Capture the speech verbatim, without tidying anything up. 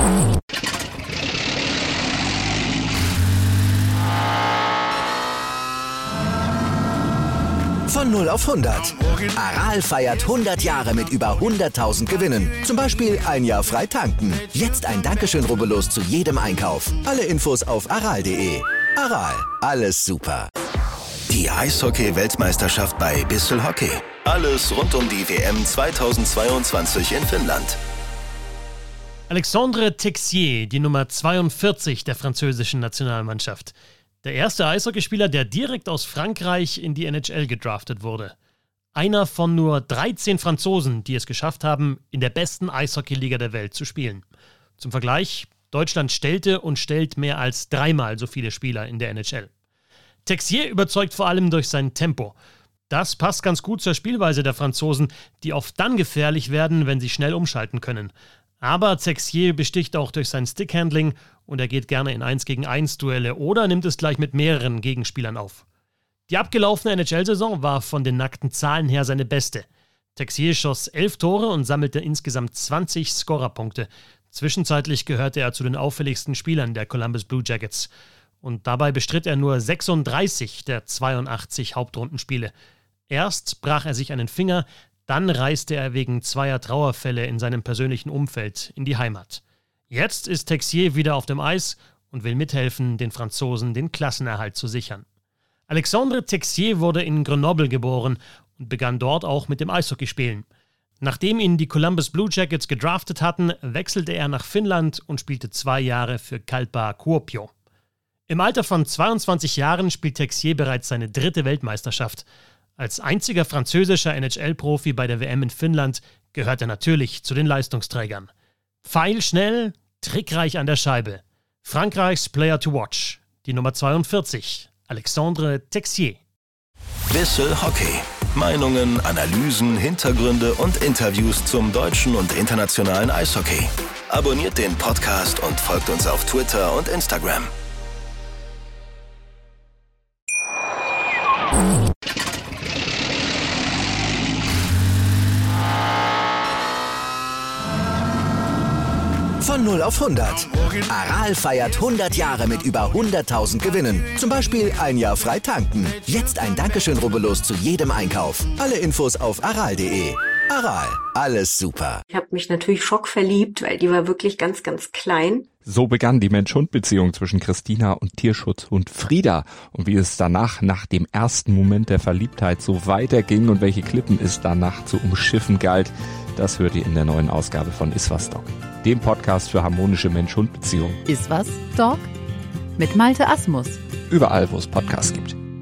Von null auf hundert. Aral feiert hundert Jahre mit über hunderttausend Gewinnen. Zum Beispiel ein Jahr frei tanken. Jetzt ein Dankeschön, rubbellos zu jedem Einkauf. Alle Infos auf aral punkt de. Aral, alles super. Die Eishockey-Weltmeisterschaft bei Bissell Hockey. Alles rund um die W M zweitausendzweiundzwanzig in Finnland. Alexandre Texier, die Nummer zweiundvierzig der französischen Nationalmannschaft. Der erste Eishockeyspieler, der direkt aus Frankreich in die N H L gedraftet wurde. Einer von nur dreizehn Franzosen, die es geschafft haben, in der besten Eishockeyliga der Welt zu spielen. Zum Vergleich, Deutschland stellte und stellt mehr als dreimal so viele Spieler in der N H L. Texier überzeugt vor allem durch sein Tempo. Das passt ganz gut zur Spielweise der Franzosen, die oft dann gefährlich werden, wenn sie schnell umschalten können. Aber Texier besticht auch durch sein Stickhandling und er geht gerne in eins gegen eins Duelle oder nimmt es gleich mit mehreren Gegenspielern auf. Die abgelaufene N H L-Saison war von den nackten Zahlen her seine beste. Texier schoss elf Tore und sammelte insgesamt zwanzig Scorerpunkte. Zwischenzeitlich gehörte er zu den auffälligsten Spielern der Columbus Blue Jackets. Und dabei bestritt er nur sechsunddreißig der zweiundachtzig Hauptrundenspiele. Erst brach er sich einen Finger, dann reiste er wegen zweier Trauerfälle in seinem persönlichen Umfeld in die Heimat. Jetzt ist Texier wieder auf dem Eis und will mithelfen, den Franzosen den Klassenerhalt zu sichern. Alexandre Texier wurde in Grenoble geboren und begann dort auch mit dem Eishockeyspielen. Nachdem ihn die Columbus Blue Jackets gedraftet hatten, wechselte er nach Finnland und spielte zwei Jahre für Kalpa Kuopio. Im Alter von zweiundzwanzig Jahren spielt Texier bereits seine dritte Weltmeisterschaft. Als einziger französischer N H L-Profi bei der W M in Finnland gehört er natürlich zu den Leistungsträgern. Pfeilschnell, trickreich an der Scheibe. Frankreichs Player to watch, die Nummer zweiundvierzig, Alexandre Texier. Bissell Hockey. Meinungen, Analysen, Hintergründe und Interviews zum deutschen und internationalen Eishockey. Abonniert den Podcast und folgt uns auf Twitter und Instagram. Von null auf hundert. Aral feiert hundert Jahre mit über hunderttausend Gewinnen. Zum Beispiel ein Jahr frei tanken. Jetzt ein Dankeschön, rubbellos zu jedem Einkauf. Alle Infos auf aral punkt de. Aral, alles super. Ich habe mich natürlich schockverliebt, weil die war wirklich ganz, ganz klein. So begann die Mensch-Hund-Beziehung zwischen Christina und Tierschutzhund Frieda. Und wie es danach, nach dem ersten Moment der Verliebtheit, so weiterging und welche Klippen es danach zu umschiffen galt, das hört ihr in der neuen Ausgabe von Iswas Dog, dem Podcast für harmonische Mensch-Hund-Beziehungen. Iswas Dog mit Malte Asmus. Überall, wo es Podcasts gibt.